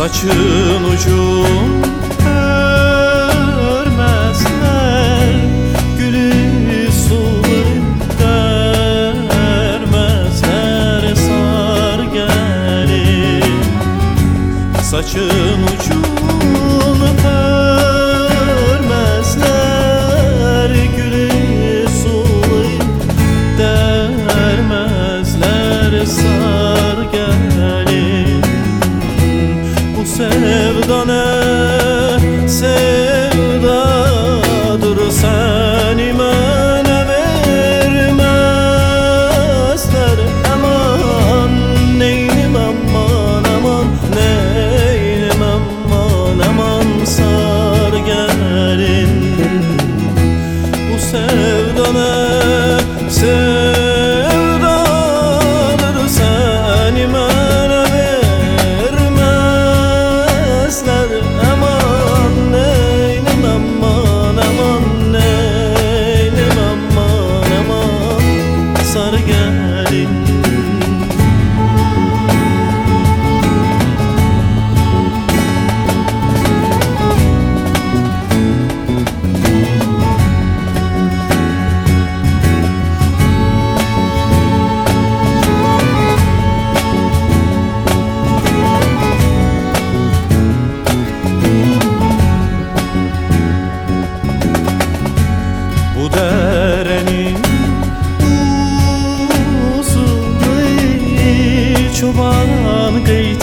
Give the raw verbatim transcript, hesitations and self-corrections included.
Saçın ucun örmezler, gülü suları dermezler, sar gelin. Saçın ucun örmezler, gülü suları dermezler, sar gelin. Bu sevda ne sevdadır, seni bana vermezler. Aman neynim aman, aman neynim aman, aman sar gelin. Bu sevda ne sevdadır, seni bana vermezler. Aman neynim aman, aman neynim aman, aman sar gelin. Bu derenin uzun çoban kıyı